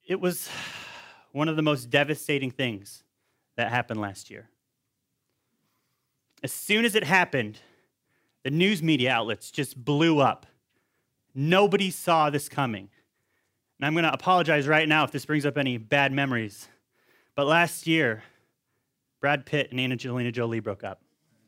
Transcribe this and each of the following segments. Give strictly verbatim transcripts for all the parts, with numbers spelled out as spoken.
It was one of the most devastating things that happened last year. As soon as it happened, the news media outlets just blew up. Nobody saw this coming. And I'm going to apologize right now if this brings up any bad memories. But last year, Brad Pitt and Angelina Jolie broke up.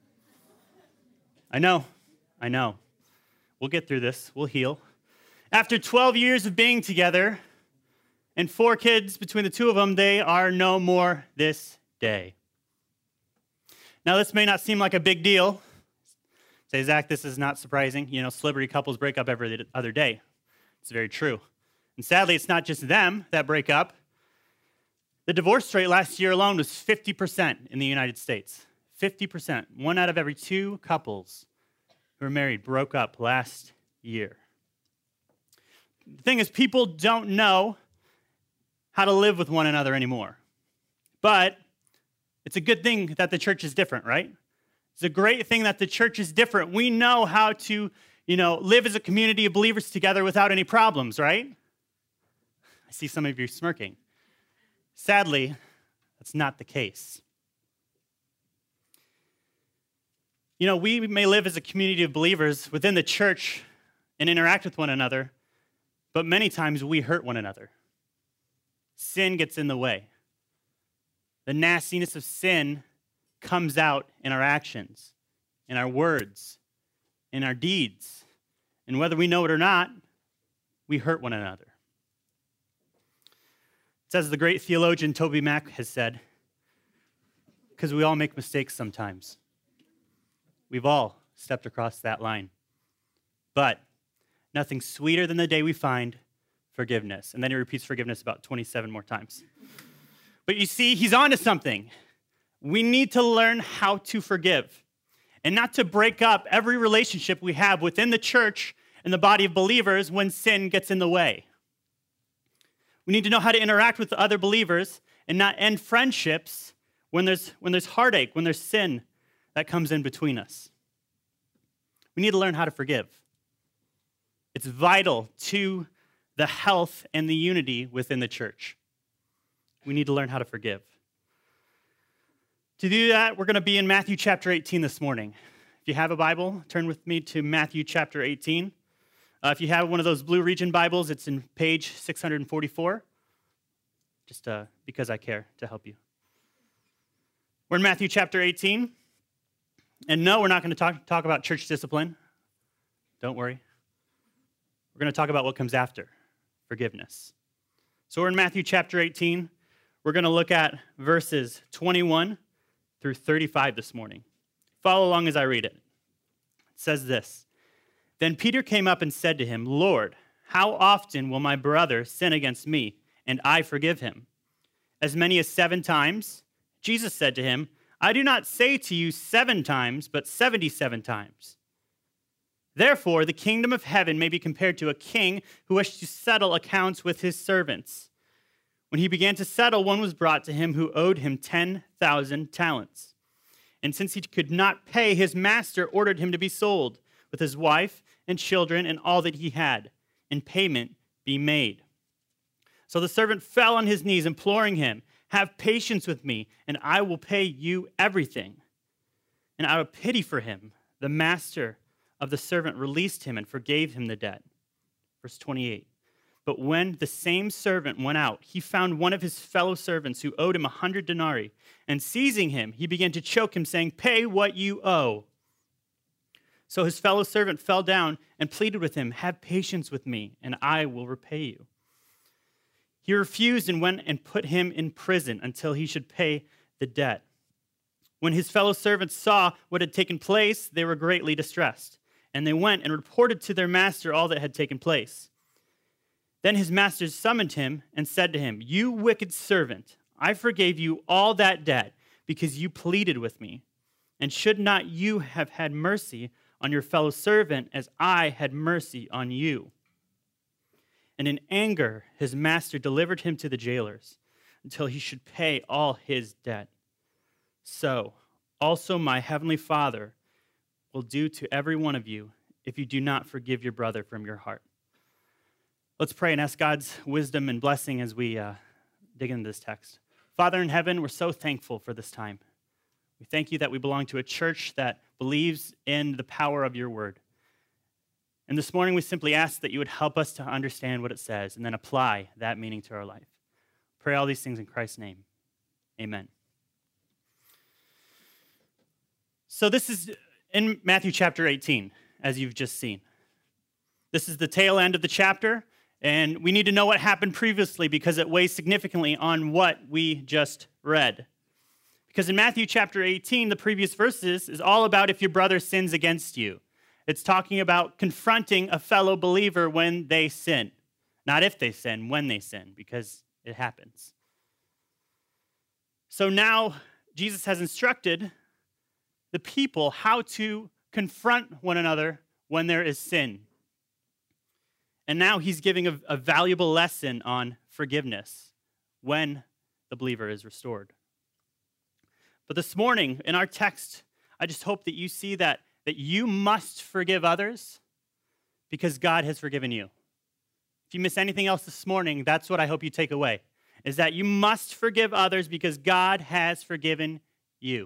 I know, I know. We'll get through this. We'll heal. After twelve years of being together and four kids between the two of them, they are no more this day. Now, this may not seem like a big deal. Say, Zach, this is not surprising. You know, celebrity couples break up every other day. It's very true. And sadly, it's not just them that break up. The divorce rate last year alone was fifty percent in the United States. fifty percent. One out of every two couples who are married broke up last year. The thing is, people don't know how to live with one another anymore. But it's a good thing that the church is different, right? It's a great thing that the church is different. We know how to, you know, live as a community of believers together without any problems, right? I see some of you smirking. Sadly, that's not the case. You know, we may live as a community of believers within the church and interact with one another, but many times we hurt one another. Sin gets in the way. The nastiness of sin comes out in our actions, in our words, in our deeds. And whether we know it or not, we hurt one another. It's as the great theologian Toby Mack has said, because we all make mistakes sometimes. We've all stepped across that line. But nothing sweeter than the day we find forgiveness. And then he repeats forgiveness about twenty-seven more times. But you see, he's on to something. We need to learn how to forgive and not to break up every relationship we have within the church and the body of believers when sin gets in the way. We need to know how to interact with other believers and not end friendships when there's, when there's heartache, when there's sin that comes in between us. We need to learn how to forgive. It's vital to the health and the unity within the church. We need to learn how to forgive. To do that, we're going to be in Matthew chapter eighteen this morning. If you have a Bible, turn with me to Matthew chapter eighteen. Uh, if you have one of those Blue Region Bibles, it's in page six hundred forty-four, just uh, because I care to help you. We're in Matthew chapter eighteen, and no, we're not going to talk, talk about church discipline. Don't worry. We're going to talk about what comes after, forgiveness. So we're in Matthew chapter eighteen. We're going to look at verses twenty-one through thirty-five this morning. Follow along as I read it. It says this. Then Peter came up and said to him, Lord, how often will my brother sin against me, and I forgive him? As many as seven times? Jesus said to him, I do not say to you seven times, but seventy-seven times. Therefore, the kingdom of heaven may be compared to a king who wished to settle accounts with his servants. When he began to settle, one was brought to him who owed him ten thousand talents. And since he could not pay, his master ordered him to be sold, with his wife and children and all that he had, and payment be made. So the servant fell on his knees, imploring him, have patience with me, and I will pay you everything. And out of pity for him, the master of the servant released him and forgave him the debt. Verse twenty-eight. But when the same servant went out, he found one of his fellow servants who owed him a hundred denarii, and seizing him, he began to choke him, saying, pay what you owe. So his fellow servant fell down and pleaded with him, have patience with me, and I will repay you. He refused and went and put him in prison until he should pay the debt. When his fellow servants saw what had taken place, they were greatly distressed, and they went and reported to their master all that had taken place. Then his master summoned him and said to him, you wicked servant, I forgave you all that debt because you pleaded with me. And should not you have had mercy on your fellow servant as I had mercy on you? And in anger, his master delivered him to the jailers until he should pay all his debt. So also my heavenly Father will do to every one of you if you do not forgive your brother from your heart. Let's pray and ask God's wisdom and blessing as we uh, dig into this text. Father in heaven, we're so thankful for this time. We thank you that we belong to a church that believes in the power of your word. And this morning, we simply ask that you would help us to understand what it says and then apply that meaning to our life. Pray all these things in Christ's name. Amen. So this is in Matthew chapter eighteen, as you've just seen. This is the tail end of the chapter, and we need to know what happened previously because it weighs significantly on what we just read. Because in Matthew chapter eighteen, the previous verses is all about if your brother sins against you. It's talking about confronting a fellow believer when they sin. Not if they sin, when they sin, because it happens. So now Jesus has instructed the people how to confront one another when there is sin. And now he's giving a, a valuable lesson on forgiveness when the believer is restored. But this morning, in our text, I just hope that you see that that you must forgive others because God has forgiven you. If you miss anything else this morning, that's what I hope you take away, is that you must forgive others because God has forgiven you.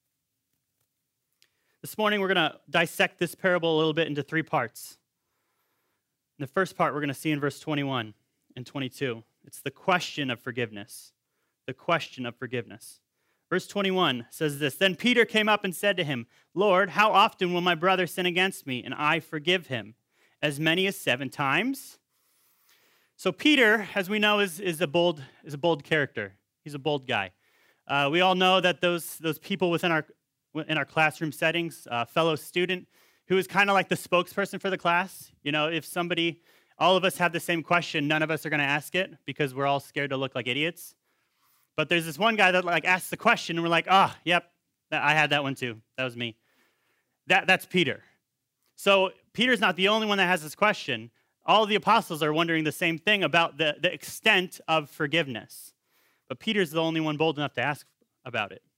This morning, we're going to dissect this parable a little bit into three parts. In the first part, we're going to see in verse twenty-one and twenty-two. It's the question of forgiveness. The question of forgiveness. Verse twenty-one says this, "Then Peter came up and said to him, 'Lord, how often will my brother sin against me, and I forgive him? As many as seven times?'" So Peter, as we know, is, is, a, bold, is a bold character. He's a bold guy. Uh, we all know that those, those people within our, in our classroom settings, uh, fellow student, who is kind of like the spokesperson for the class. You know, if somebody, all of us have the same question, none of us are going to ask it because we're all scared to look like idiots. But there's this one guy that like asks the question, and we're like, oh, yep, I had that one too. That was me. That, that's Peter. So Peter's not the only one that has this question. All of the apostles are wondering the same thing about the, the extent of forgiveness. But Peter's the only one bold enough to ask about it.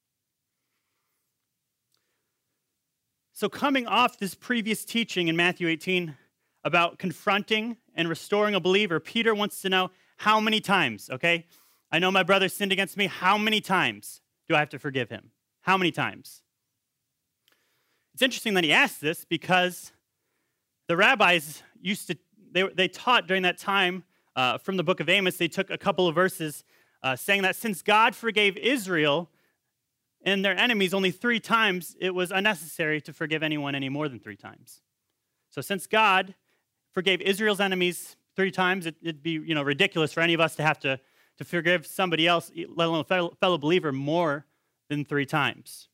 So coming off this previous teaching in Matthew eighteen about confronting and restoring a believer, Peter wants to know how many times, okay? I know my brother sinned against me. How many times do I have to forgive him? How many times? It's interesting that he asked this because the rabbis used to, they, they taught during that time uh, from the book of Amos, they took a couple of verses uh, saying that since God forgave Israel and their enemies only three times, it was unnecessary to forgive anyone any more than three times. So since God forgave Israel's enemies three times, it, it'd be you know ridiculous for any of us to have to to forgive somebody else, let alone a fellow, fellow believer, more than three times.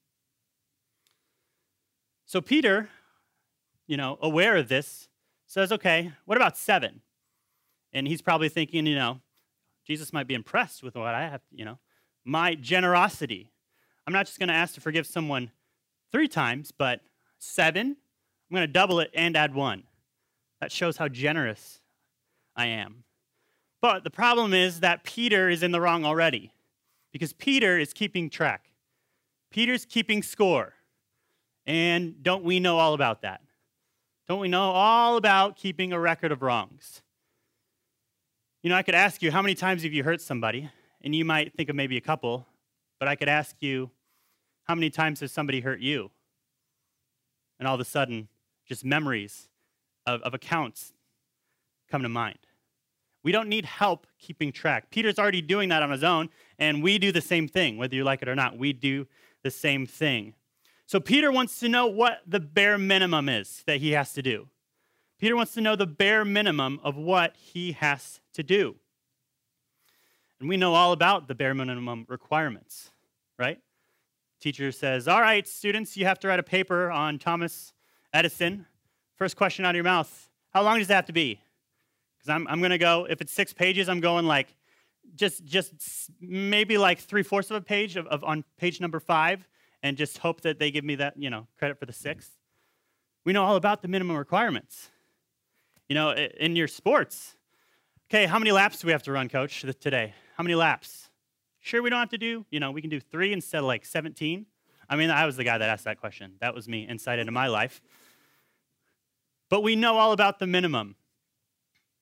So Peter, you know, aware of this, says, okay, what about seven? And he's probably thinking, you know, Jesus might be impressed with what I have, you know, my generosity. I'm not just going to ask to forgive someone three times, but seven. I'm going to double it and add one. That shows how generous I am. But the problem is that Peter is in the wrong already because Peter is keeping track. Peter's keeping score. And don't we know all about that? Don't we know all about keeping a record of wrongs? You know, I could ask you, how many times have you hurt somebody? And you might think of maybe a couple, but I could ask you, how many times has somebody hurt you? And all of a sudden, just memories of, of accounts come to mind. We don't need help keeping track. Peter's already doing that on his own, and we do the same thing, whether you like it or not. We do the same thing. So Peter wants to know what the bare minimum is that he has to do. Peter wants to know the bare minimum of what he has to do. And we know all about the bare minimum requirements, right? Teacher says, all right, students, you have to write a paper on Thomas Edison. First question out of your mouth, how long does that have to be? Because I'm, I'm going to go, if it's six pages, I'm going like, just just maybe like three-fourths of a page of, of on page number five, and just hope that they give me that, you know, credit for the sixth. We know all about the minimum requirements. You know, in your sports, okay, how many laps do we have to run, coach, today? How many laps? Sure we don't have to do, you know, we can do three instead of like seventeen. I mean, I was the guy that asked that question. That was me, insight into my life. But we know all about the minimum.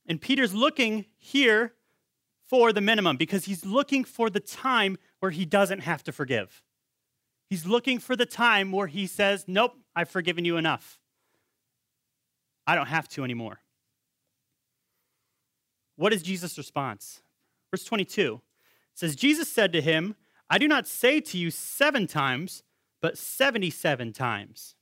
And Peter's looking here for the minimum because he's looking for the time where he doesn't have to forgive. He's looking for the time where he says, nope, I've forgiven you enough. I don't have to anymore. What is Jesus' response? Verse twenty-two says, Jesus said to him, I do not say to you seven times, but seventy-seven times.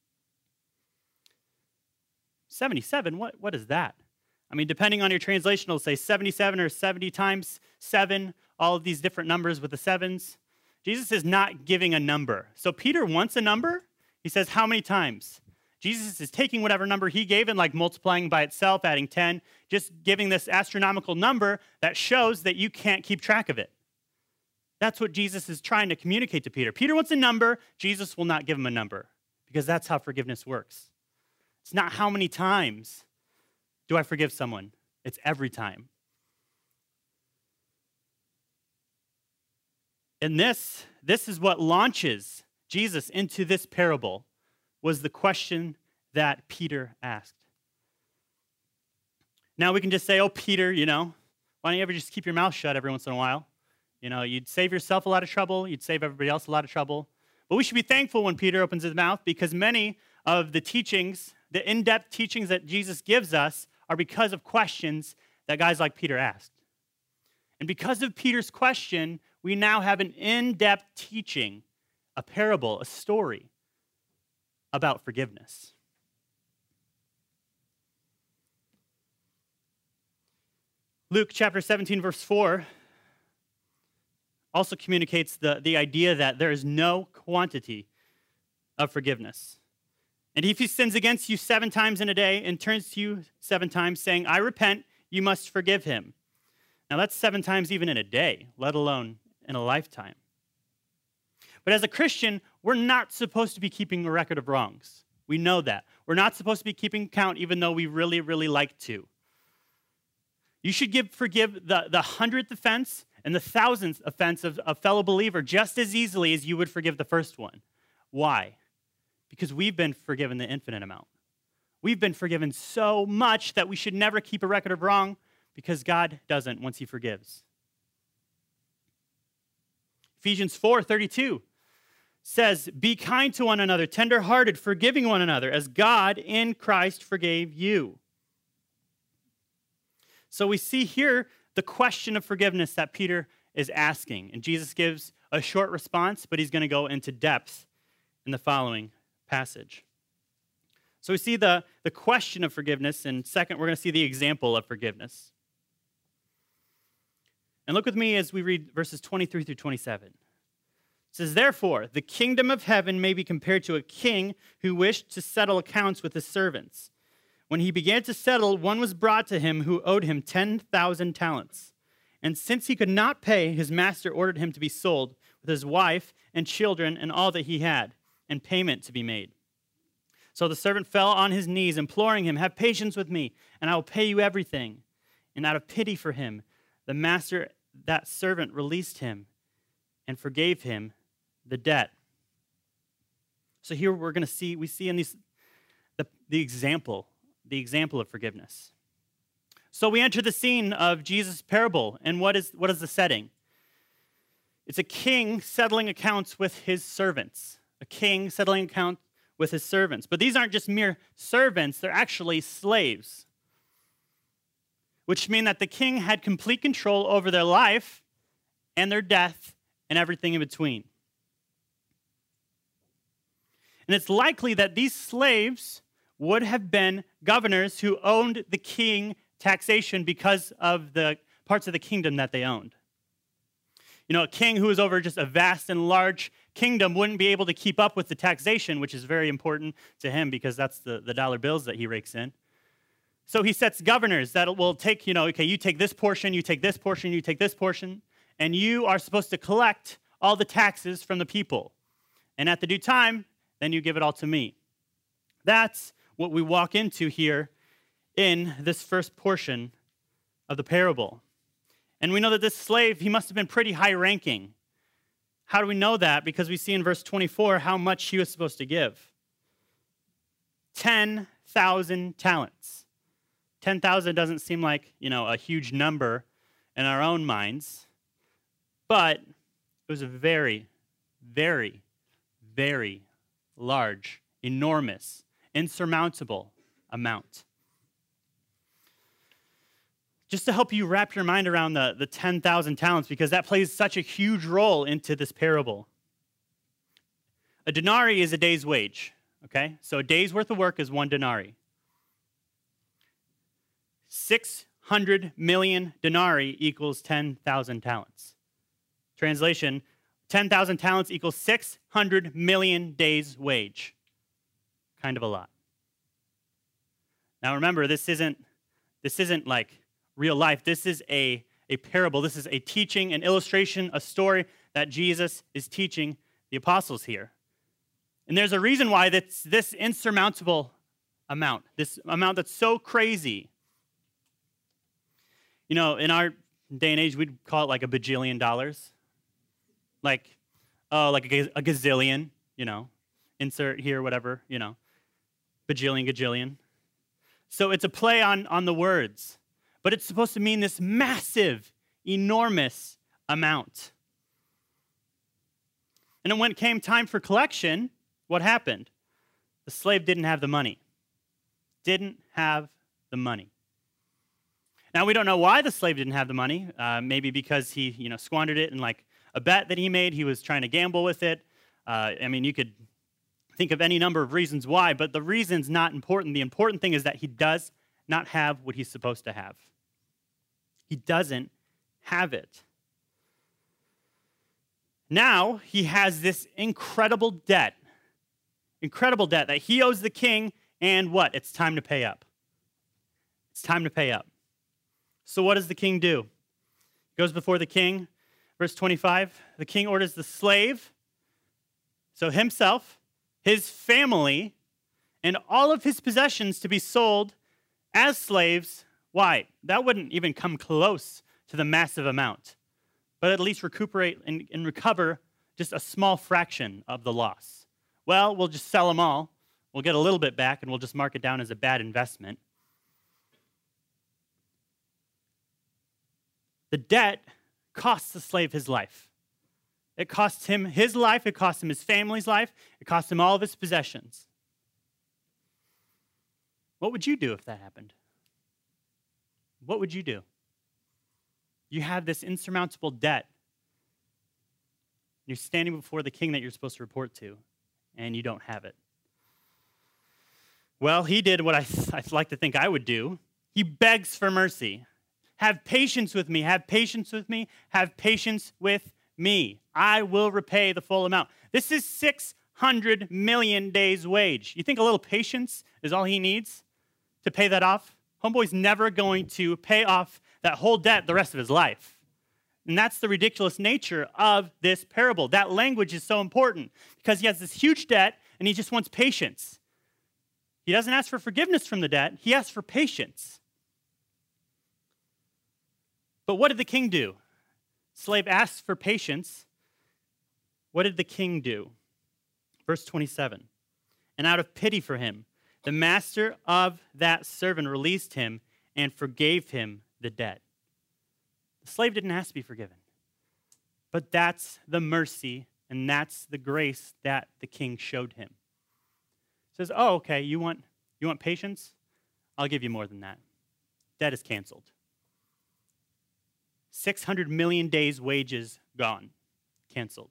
seventy-seven, what, what is that? I mean, depending on your translation, it'll say seventy-seven or seventy times seven, all of these different numbers with the sevens. Jesus is not giving a number. So Peter wants a number. He says, how many times? Jesus is taking whatever number he gave and like multiplying by itself, adding ten, just giving this astronomical number that shows that you can't keep track of it. That's what Jesus is trying to communicate to Peter. Peter wants a number. Jesus will not give him a number because that's how forgiveness works. It's not how many times do I forgive someone. It's every time. And this, this is what launches Jesus into this parable, was the question that Peter asked. Now we can just say, oh, Peter, you know, why don't you ever just keep your mouth shut every once in a while? You know, you'd save yourself a lot of trouble. You'd save everybody else a lot of trouble. But we should be thankful when Peter opens his mouth because many of the teachings, the in-depth teachings that Jesus gives us are because of questions that guys like Peter asked. And because of Peter's question, we now have an in-depth teaching, a parable, a story about forgiveness. Luke chapter seventeen, verse four also communicates the, the idea that there is no quantity of forgiveness. And if he sins against you seven times in a day and turns to you seven times saying, I repent, you must forgive him. Now that's seven times even in a day, let alone in a lifetime. But as a Christian, we're not supposed to be keeping a record of wrongs. We know that. We're not supposed to be keeping count even though we really, really like to. You should give, forgive the, the hundredth offense and the thousandth offense of a fellow believer just as easily as you would forgive the first one. Why? Because we've been forgiven the infinite amount. We've been forgiven so much that we should never keep a record of wrong because God doesn't once he forgives. Ephesians four thirty-two says, be kind to one another, tenderhearted, forgiving one another, as God in Christ forgave you. So we see here the question of forgiveness that Peter is asking. And Jesus gives a short response, but he's going to go into depth in the following passage. So we see the, the question of forgiveness, and second, we're going to see the example of forgiveness. And look with me as we read verses twenty-three through twenty-seven. It says, therefore, the kingdom of heaven may be compared to a king who wished to settle accounts with his servants. When he began to settle, one was brought to him who owed him ten thousand talents. And since he could not pay, his master ordered him to be sold with his wife and children and all that he had, and payment to be made. So the servant fell on his knees, imploring him, have patience with me, and I will pay you everything. And out of pity for him, the master, that servant, released him and forgave him the debt. So here we're going to see, we see in these the, the example, the example of forgiveness. So we enter the scene of Jesus' parable, and what is what is the setting? It's a king settling accounts with his servants. A king settling accounts with his servants. But these aren't just mere servants, they're actually slaves. Which mean that the king had complete control over their life and their death and everything in between. And it's likely that these slaves would have been governors who owned the king taxation because of the parts of the kingdom that they owned. You know, a king who was over just a vast and large kingdom wouldn't be able to keep up with the taxation, which is very important to him because that's the, the dollar bills that he rakes in. So he sets governors that will take, you know, okay, you take this portion, you take this portion, you take this portion, and you are supposed to collect all the taxes from the people. And at the due time, then you give it all to me. That's what we walk into here in this first portion of the parable. And we know that this slave, he must have been pretty high ranking. How do we know that? Because we see in verse twenty-four how much he was supposed to give. ten thousand talents. ten thousand doesn't seem like, you know, a huge number in our own minds, but it was a very, very, very large, enormous, insurmountable amount. Just to help you wrap your mind around the, the ten thousand talents, because that plays such a huge role into this parable. A denarii is a day's wage, okay? So a day's worth of work is one denarii. six hundred million denarii equals ten thousand talents. Translation, ten thousand talents equals six hundred million days' wage. Kind of a lot. Now remember, this isn't, this isn't like real life. This is a, a parable. This is a teaching, an illustration, a story that Jesus is teaching the apostles here. And there's a reason why that's this insurmountable amount, this amount that's so crazy. You know, in our day and age, we'd call it like a bajillion dollars. Like, oh, like a, a gazillion, you know, insert here, whatever, you know, bajillion, gajillion. So it's a play on, on the words, but it's supposed to mean this massive, enormous amount. And then when it came time for collection, what happened? The slave didn't have the money. Didn't have the money. Now, we don't know why the slave didn't have the money. Uh, maybe because he, you know, squandered it in like a bet that he made. He was trying to gamble with it. Uh, I mean, you could think of any number of reasons why, but the reason's not important. The important thing is that he does not have what he's supposed to have. He doesn't have it. Now, he has this incredible debt. Incredible debt that he owes the king, and what? It's time to pay up. It's time to pay up. So what does the king do? He goes before the king. Verse twenty-five, the king orders the slave, so himself, his family, and all of his possessions to be sold as slaves. Why? That wouldn't even come close to the massive amount, but at least recuperate and, and recover just a small fraction of the loss. Well, we'll just sell them all. We'll get a little bit back, and we'll just mark it down as a bad investment. The debt costs the slave his life. It costs him his life. It costs him his family's life. It costs him all of his possessions. What would you do if that happened? What would you do? You have this insurmountable debt. You're standing before the king that you're supposed to report to, and you don't have it. Well, he did what I, th- I like to think I would do. He begs for mercy. Have patience with me. Have patience with me. Have patience with me. I will repay the full amount. This is six hundred million days' wage. You think a little patience is all he needs to pay that off? Homeboy's never going to pay off that whole debt the rest of his life. And that's the ridiculous nature of this parable. That language is so important because he has this huge debt and he just wants patience. He doesn't ask for forgiveness from the debt. He asks for patience. But what did the king do? Slave asks for patience. What did the king do? Verse twenty-seven. And out of pity for him, the master of that servant released him and forgave him the debt. The slave didn't ask to be forgiven. But that's the mercy and that's the grace that the king showed him. He says, oh, okay, you want, you want patience? I'll give you more than that. Debt is canceled. six hundred million days' wages gone, canceled.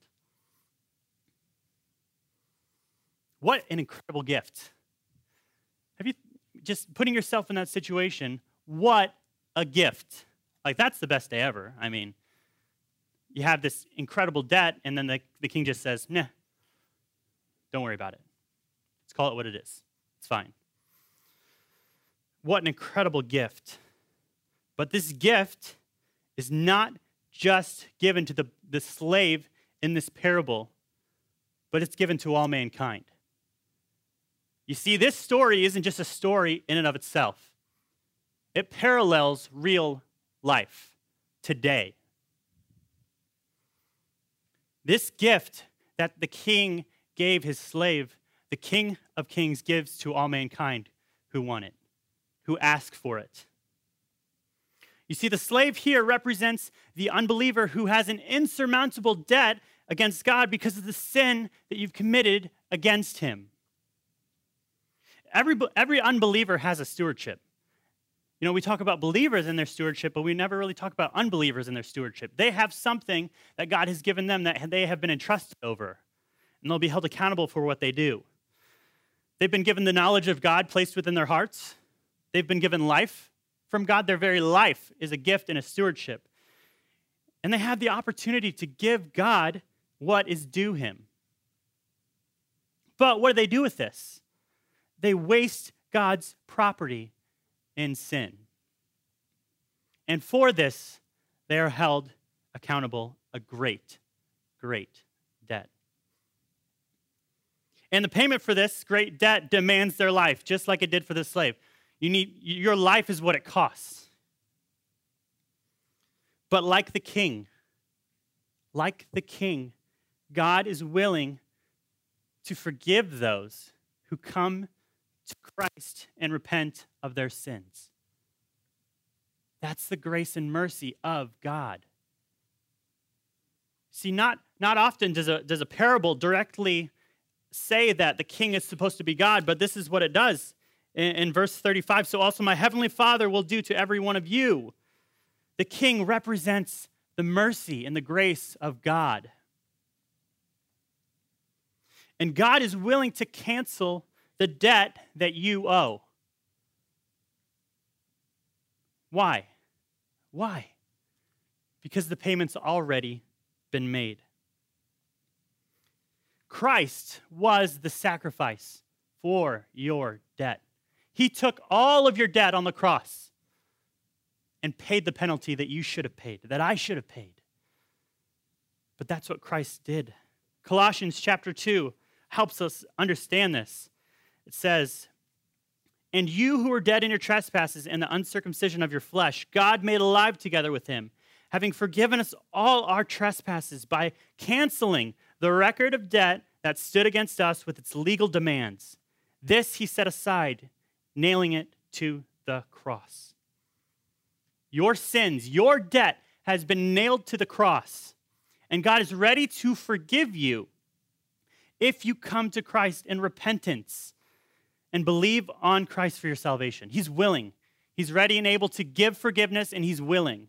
What an incredible gift. Have you, just putting yourself in that situation, what a gift. Like, that's the best day ever. I mean, you have this incredible debt, and then the, the king just says, nah, don't worry about it. Let's call it what it is. It's fine. What an incredible gift. But this gift is not just given to the, the slave in this parable, but it's given to all mankind. You see, this story isn't just a story in and of itself. It parallels real life today. This gift that the king gave his slave, the King of Kings gives to all mankind who want it. who ask for it. You see, the slave here represents the unbeliever who has an insurmountable debt against God because of the sin that you've committed against him. Every, every unbeliever has a stewardship. You know, we talk about believers in their stewardship, but we never really talk about unbelievers in their stewardship. They have something that God has given them that they have been entrusted over, and they'll be held accountable for what they do. They've been given the knowledge of God placed within their hearts. They've been given life from God. Their very life is a gift and a stewardship. And they have the opportunity to give God what is due him. But what do they do with this? They waste God's property in sin. And for this, they are held accountable a great, great debt. And the payment for this great debt demands their life, just like it did for the slave. You need, your life is what it costs. But like the king, like the king, God is willing to forgive those who come to Christ and repent of their sins. That's the grace and mercy of God. See, not, not often does a, does a parable directly say that the king is supposed to be God, but this is what it does in, in verse thirty-five. So also my heavenly Father will do to every one of you. The king represents the mercy and the grace of God. And God is willing to cancel the debt that you owe. Why? Why? Because the payment's already been made. Christ was the sacrifice for your debt. He took all of your debt on the cross and paid the penalty that you should have paid, that I should have paid. But that's what Christ did. Colossians chapter two helps us understand this. It says, "And you who were dead in your trespasses and the uncircumcision of your flesh, God made alive together with him, having forgiven us all our trespasses by canceling the record of debt that stood against us with its legal demands. This he set aside, nailing it to the cross." Your sins, your debt has been nailed to the cross, and God is ready to forgive you if you come to Christ in repentance and believe on Christ for your salvation. He's willing. He's ready and able to give forgiveness, and he's willing.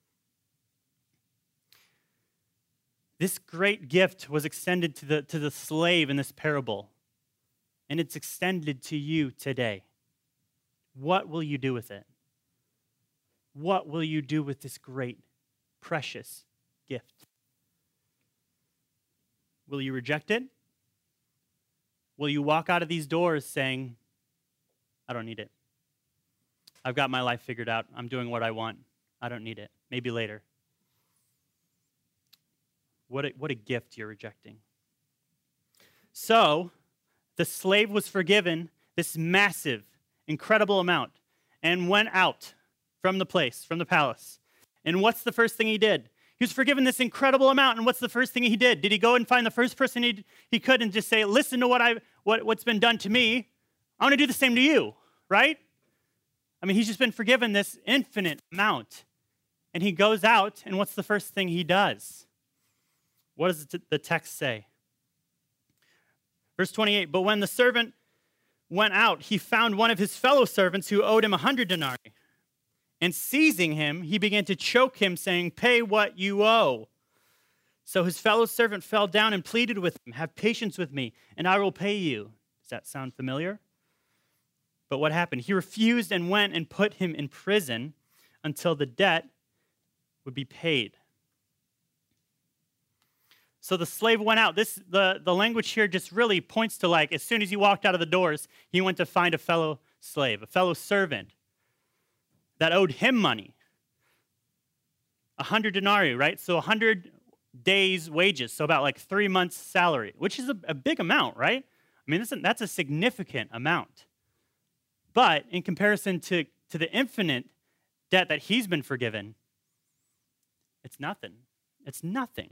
This great gift was extended to the, to the slave in this parable, and it's extended to you today. What will you do with it? What will you do with this great, precious gift? Will you reject it? Will you walk out of these doors saying, I don't need it. I've got my life figured out. I'm doing what I want. I don't need it. Maybe later. What a, what a gift you're rejecting. So, the slave was forgiven this massive, incredible amount and went out from the place, from the palace. And what's the first thing he did? He was forgiven this incredible amount, and what's the first thing he did? Did he go and find the first person he, he could and just say, listen to what I what, what's been done to me? I want to do the same to you, right? I mean, he's just been forgiven this infinite amount. And he goes out, and what's the first thing he does? What does the text say? Verse twenty-eight, but when the servant went out, he found one of his fellow servants who owed him a hundred denarii. And seizing him, he began to choke him, saying, pay what you owe. So his fellow servant fell down and pleaded with him, have patience with me, and I will pay you. Does that sound familiar? But what happened? He refused and went and put him in prison until the debt would be paid. So the slave went out. This the, the language here just really points to, like, as soon as he walked out of the doors, he went to find a fellow slave, a fellow servant that owed him money. A hundred denarii, right? So a hundred days' wages, so about like three months' salary, which is a, a big amount, right? I mean, that's a, that's a significant amount. But in comparison to, to the infinite debt that he's been forgiven, it's nothing. It's nothing.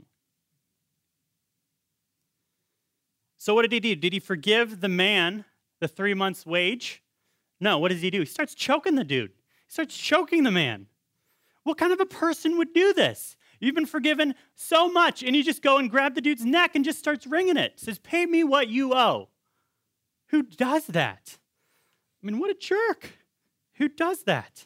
So what did he do? Did he forgive the man the three months' wage No, what does he do? He starts choking the dude. He starts choking the man. What kind of a person would do this? You've been forgiven so much, and you just go and grab the dude's neck and just starts wringing it. Says, pay me what you owe. Who does that? I mean, what a jerk. Who does that?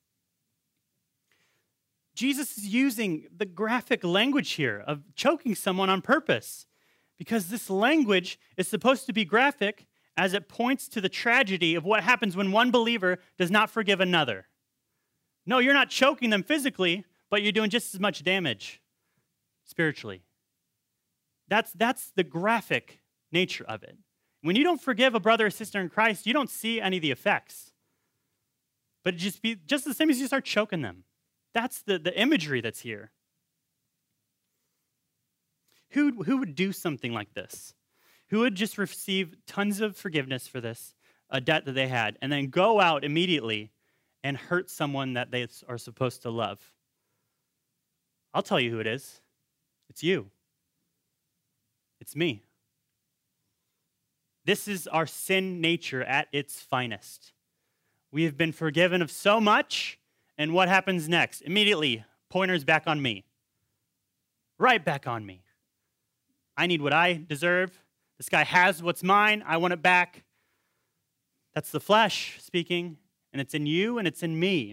Jesus is using the graphic language here of choking someone on purpose because this language is supposed to be graphic as it points to the tragedy of what happens when one believer does not forgive another. No, you're not choking them physically, but you're doing just as much damage spiritually. That's, that's the graphic nature of it. When you don't forgive a brother or sister in Christ, you don't see any of the effects. But it just be just the same as you start choking them. That's the, the imagery that's here. Who, who would do something like this? Who would just receive tons of forgiveness for this, a debt that they had, and then go out immediately and hurt someone that they are supposed to love? I'll tell you who it is. It's you. It's me. This is our sin nature at its finest. We have been forgiven of so much, and what happens next? Immediately, pointers back on me. Right back on me. I need what I deserve. This guy has what's mine. I want it back. That's the flesh speaking, and it's in you and it's in me.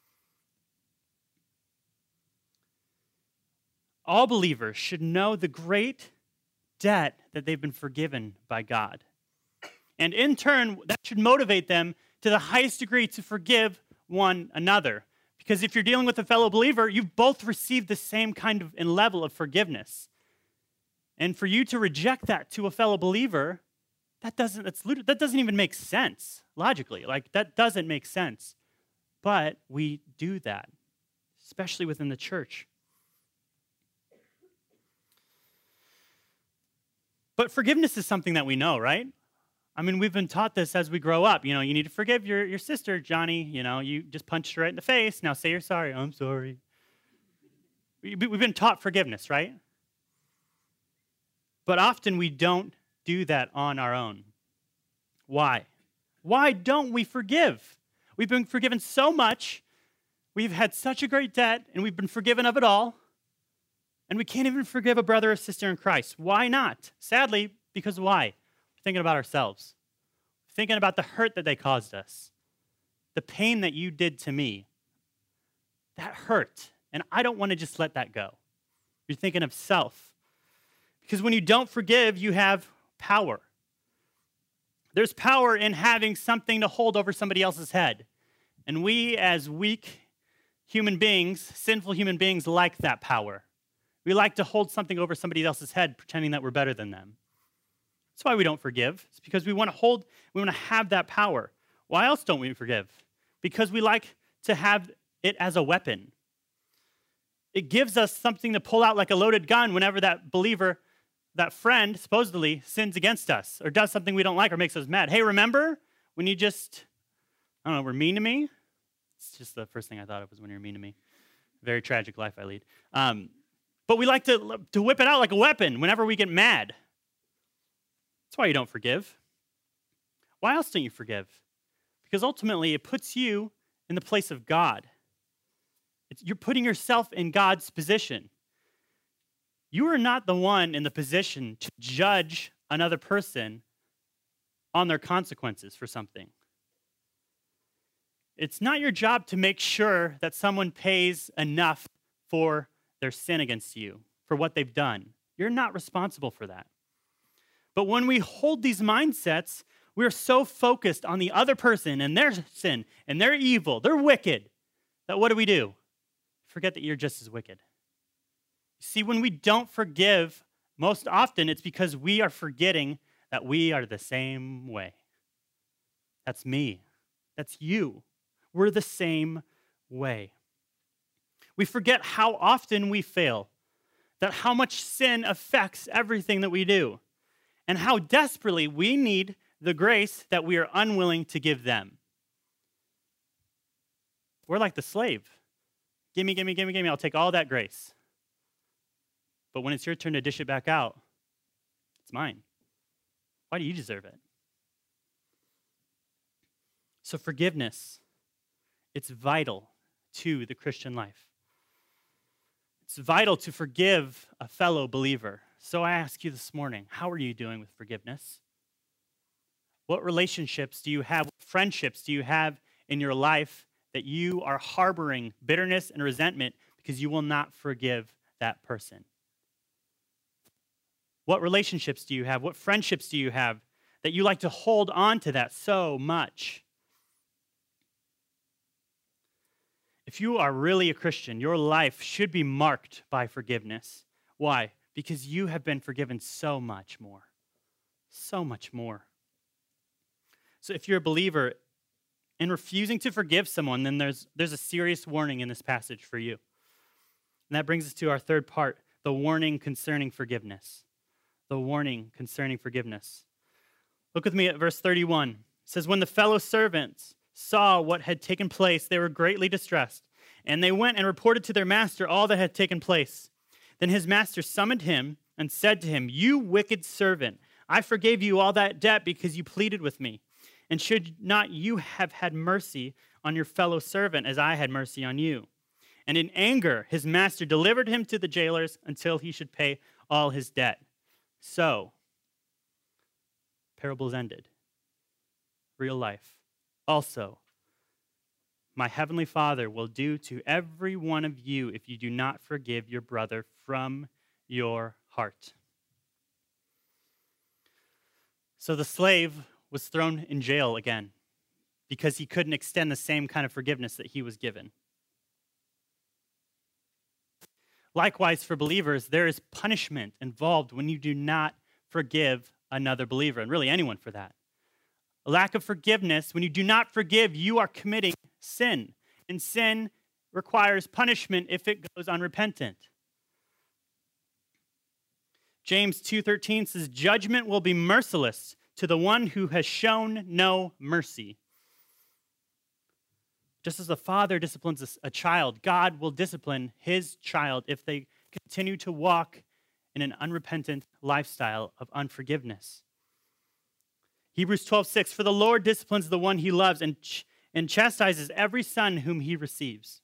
All believers should know the great debt that they've been forgiven by God. And in turn, that should motivate them to the highest degree to forgive one another. Because if you're dealing with a fellow believer, you've both received the same kind of and level of forgiveness. And for you to reject that to a fellow believer, that doesn't, that's, that doesn't even make sense logically. Like, that doesn't make sense. But we do that, especially within the church. But forgiveness is something that we know, right? I mean, we've been taught this as we grow up. You know, you need to forgive your, your sister, Johnny. You know, you just punched her right in the face. Now say you're sorry. I'm sorry. We've been taught forgiveness, right? But often we don't do that on our own. Why? Why don't we forgive? We've been forgiven so much. We've had such a great debt, and we've been forgiven of it all. And we can't even forgive a brother or sister in Christ. Why not? Sadly, because why? We're thinking about ourselves. We're thinking about the hurt that they caused us. The pain that you did to me. That hurt. And I don't want to just let that go. You're thinking of self. Because when you don't forgive, you have power. There's power in having something to hold over somebody else's head. And we, as weak human beings, sinful human beings, like that power. We like to hold something over somebody else's head, pretending that we're better than them. That's why we don't forgive. It's because we want to hold, we want to have that power. Why else don't we forgive? Because we like to have it as a weapon. It gives us something to pull out like a loaded gun whenever that believer, that friend, supposedly, sins against us or does something we don't like or makes us mad. Hey, remember when you just, I don't know, were mean to me? It's just the first thing I thought of was when you were mean to me. Very tragic life I lead. Um, But we like to, to whip it out like a weapon whenever we get mad. That's why you don't forgive. Why else don't you forgive? Because ultimately it puts you in the place of God. It's, you're putting yourself in God's position. You are not the one in the position to judge another person on their consequences for something. It's not your job to make sure that someone pays enough for their sin against you, for what they've done. You're not responsible for that. But when we hold these mindsets, we're so focused on the other person and their sin and their evil, they're wicked, that what do we do? Forget that you're just as wicked. See, when we don't forgive, most often it's because we are forgetting that we are the same way. That's me. That's you. We're the same way. We forget how often we fail, that how much sin affects everything that we do, and how desperately we need the grace that we are unwilling to give them. We're like the slave. Gimme, gimme, gimme, gimme, I'll take all that grace. But when it's your turn to dish it back out, it's mine. Why do you deserve it? So forgiveness, it's vital to the Christian life. It's vital to forgive a fellow believer. So I ask you this morning, how are you doing with forgiveness? What relationships do you have, what friendships do you have in your life that you are harboring bitterness and resentment because you will not forgive that person? What relationships do you have? What friendships do you have that you like to hold on to that so much? If you are really a Christian, your life should be marked by forgiveness. Why? Because you have been forgiven so much more. So much more. So if you're a believer and refusing to forgive someone, then there's, there's a serious warning in this passage for you. And that brings us to our third part, the warning concerning forgiveness. The warning concerning forgiveness. Look with me at verse thirty-one. It says, when the fellow servants saw what had taken place, they were greatly distressed, and they went and reported to their master all that had taken place. Then his master summoned him and said to him, you wicked servant, I forgave you all that debt because you pleaded with me. And should not you have had mercy on your fellow servant as I had mercy on you? And in anger, his master delivered him to the jailers until he should pay all his debt. So, parables ended. Real life. Also, my heavenly Father will do to every one of you if you do not forgive your brother from your heart. So the slave was thrown in jail again because he couldn't extend the same kind of forgiveness that he was given. Likewise, for believers, there is punishment involved when you do not forgive another believer, and really anyone for that. A lack of forgiveness, when you do not forgive, you are committing sin. And sin requires punishment if it goes unrepentant. James two thirteen says, judgment will be merciless to the one who has shown no mercy. Just as a father disciplines a child, God will discipline his child if they continue to walk in an unrepentant lifestyle of unforgiveness. Hebrews twelve six, for the Lord disciplines the one he loves and, ch- and chastises every son whom he receives.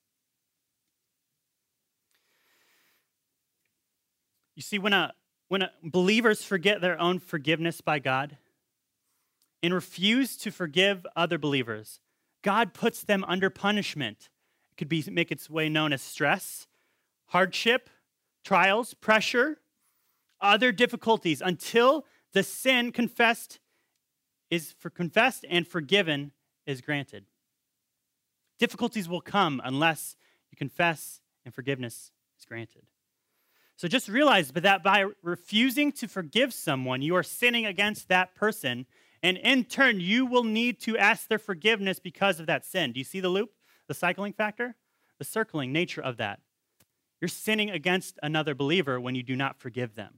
You see, when, a, when a, believers forget their own forgiveness by God and refuse to forgive other believers, God puts them under punishment. It could be make its way known as stress, hardship, trials, pressure, other difficulties until the sin confessed is for confessed and forgiven is granted. Difficulties will come unless you confess and forgiveness is granted. So just realize that by refusing to forgive someone, you are sinning against that person, and in turn, you will need to ask their forgiveness because of that sin. Do you see the loop, the cycling factor? The circling nature of that. You're sinning against another believer when you do not forgive them.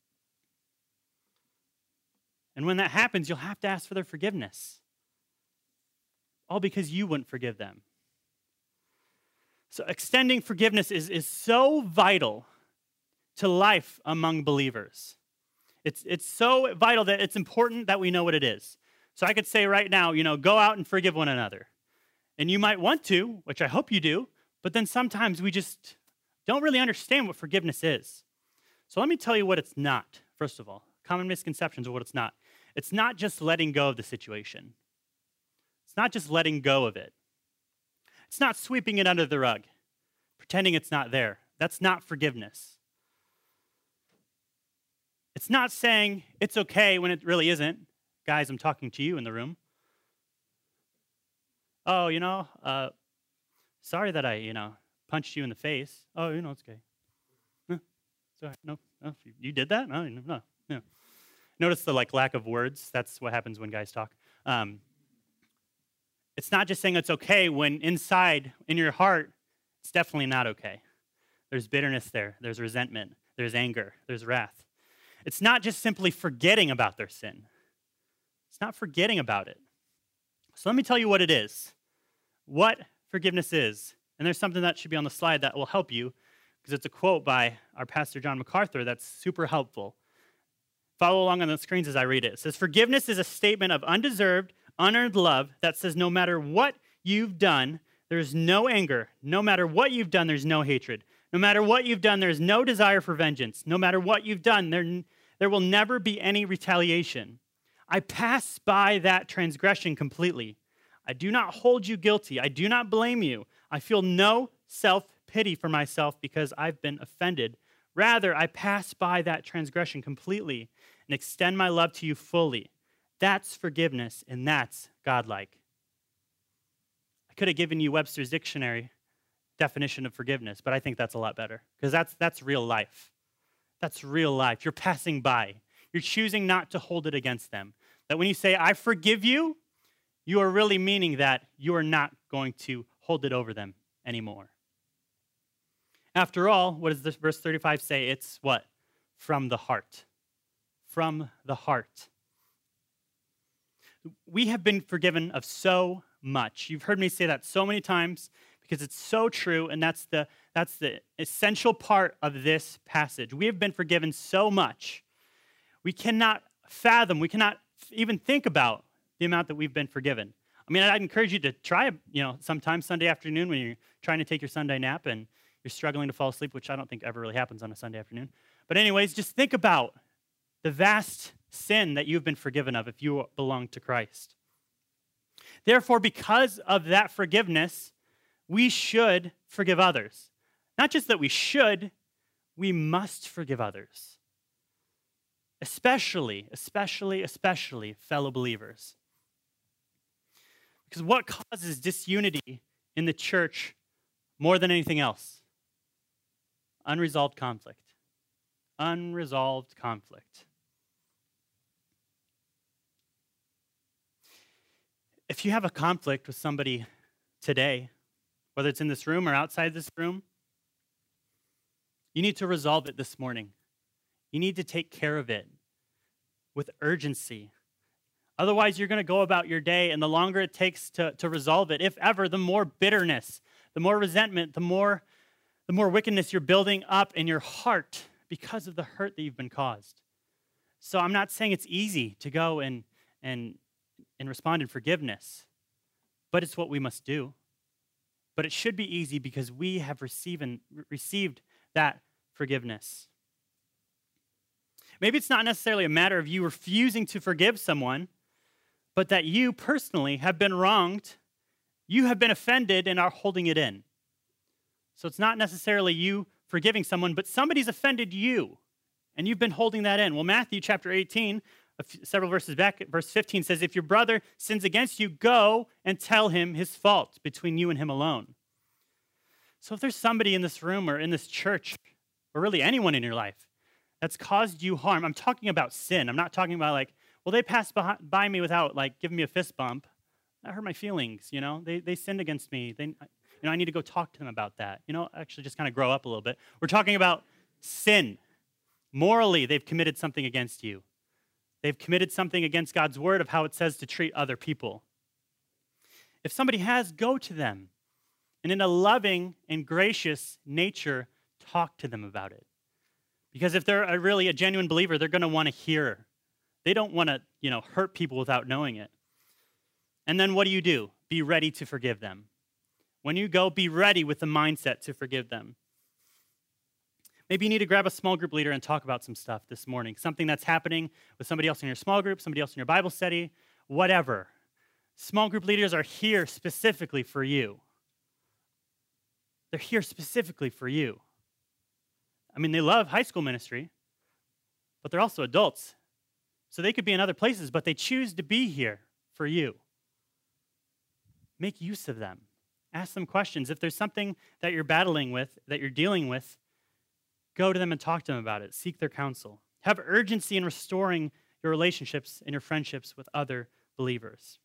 And when that happens, you'll have to ask for their forgiveness. All because you wouldn't forgive them. So extending forgiveness is, is so vital to life among believers. It's, it's so vital that it's important that we know what it is. So I could say right now, you know, go out and forgive one another. And you might want to, which I hope you do, but then sometimes we just don't really understand what forgiveness is. So let me tell you what it's not, first of all. Common misconceptions of what it's not. It's not just letting go of the situation. It's not just letting go of it. It's not sweeping it under the rug, pretending it's not there. That's not forgiveness. It's not saying it's okay when it really isn't. Guys, I'm talking to you in the room. Oh, you know, uh, sorry that I, you know, punched you in the face. Oh, you know, it's okay. Huh, sorry, no, no, you did that? No, no, no. Notice the like lack of words. That's what happens when guys talk. Um, it's not just saying it's okay when inside, in your heart, it's definitely not okay. There's bitterness there. There's resentment. There's anger. There's wrath. It's not just simply forgetting about their sin. It's not forgetting about it. So let me tell you what it is. What forgiveness is. And there's something that should be on the slide that will help you because it's a quote by our pastor, John MacArthur, that's super helpful. Follow along on the screens as I read it. It says, forgiveness is a statement of undeserved, unearned love that says no matter what you've done, there's no anger. No matter what you've done, there's no hatred. No matter what you've done, there's no desire for vengeance. No matter what you've done, there, there will never be any retaliation. I pass by that transgression completely. I do not hold you guilty. I do not blame you. I feel no self-pity for myself because I've been offended. Rather, I pass by that transgression completely and extend my love to you fully. That's forgiveness, and that's godlike. I could have given you Webster's dictionary definition of forgiveness, but I think that's a lot better because that's, that's real life. That's real life. You're passing by. You're choosing not to hold it against them. That when you say, I forgive you, you are really meaning that you are not going to hold it over them anymore. After all, what does this verse thirty-five say? It's what? From the heart. From the heart. We have been forgiven of so much. You've heard me say that so many times because it's so true, and that's the, that's the essential part of this passage. We have been forgiven so much. We cannot fathom, we cannot even think about the amount that we've been forgiven. I mean, I'd encourage you to try, you know, sometime Sunday afternoon when you're trying to take your Sunday nap and you're struggling to fall asleep, which I don't think ever really happens on a Sunday afternoon. But anyways, just think about the vast sin that you've been forgiven of if you belong to Christ. Therefore, because of that forgiveness, we should forgive others. Not just that we should, we must forgive others. Especially, especially, especially fellow believers. Because what causes disunity in the church more than anything else? Unresolved conflict. Unresolved conflict. If you have a conflict with somebody today, whether it's in this room or outside this room, you need to resolve it this morning. You need to take care of it with urgency. Otherwise, you're going to go about your day, and the longer it takes to, to resolve it, if ever, the more bitterness, the more resentment, the more, the more wickedness you're building up in your heart because of the hurt that you've been caused. So I'm not saying it's easy to go and, and, and respond in forgiveness, but it's what we must do. But it should be easy because we have received, received that forgiveness. Maybe it's not necessarily a matter of you refusing to forgive someone, but that you personally have been wronged, you have been offended and are holding it in. So it's not necessarily you forgiving someone, but somebody's offended you, and you've been holding that in. Well, Matthew chapter eighteen, a few, several verses back, verse fifteen says, if your brother sins against you, go and tell him his fault between you and him alone. So if there's somebody in this room or in this church, or really anyone in your life, that's caused you harm, I'm talking about sin. I'm not talking about like, well, they passed by me without like giving me a fist bump. That hurt my feelings, you know. They they sinned against me. They, you know, I need to go talk to them about that. You know, actually just kind of grow up a little bit. We're talking about sin. Morally, they've committed something against you. They've committed something against God's word of how it says to treat other people. If somebody has, go to them. And in a loving and gracious nature, talk to them about it. Because if they're a really a genuine believer, they're going to want to hear. They don't want to, you know, hurt people without knowing it. And then what do you do? Be ready to forgive them. When you go, be ready with the mindset to forgive them. Maybe you need to grab a small group leader and talk about some stuff this morning. Something that's happening with somebody else in your small group, somebody else in your Bible study, whatever. Small group leaders are here specifically for you. They're here specifically for you. I mean, they love high school ministry, but they're also adults. So they could be in other places, but they choose to be here for you. Make use of them. Ask them questions. If there's something that you're battling with, that you're dealing with, go to them and talk to them about it. Seek their counsel. Have urgency in restoring your relationships and your friendships with other believers.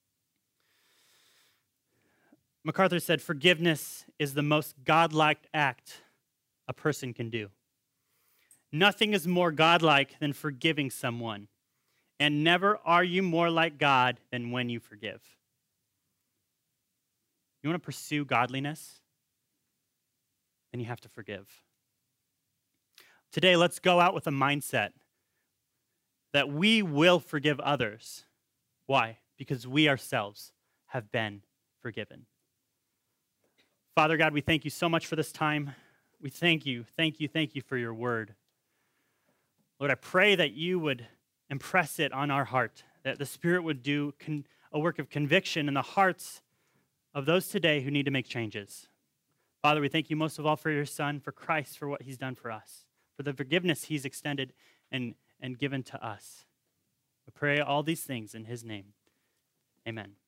MacArthur said, forgiveness is the most godlike act a person can do. Nothing is more godlike than forgiving someone, and never are you more like God than when you forgive. You want to pursue godliness? Then you have to forgive. Today, let's go out with a mindset that we will forgive others. Why? because we ourselves have been forgiven. Father God, we thank you so much for this time. We thank you, thank you, thank you for your word. Lord, I pray that you would impress it on our heart, that the Spirit would do con- a work of conviction in the hearts of those today who need to make changes. Father, we thank you most of all for your Son, for Christ, for what he's done for us, for the forgiveness he's extended and, and given to us. I pray all these things in his name. Amen.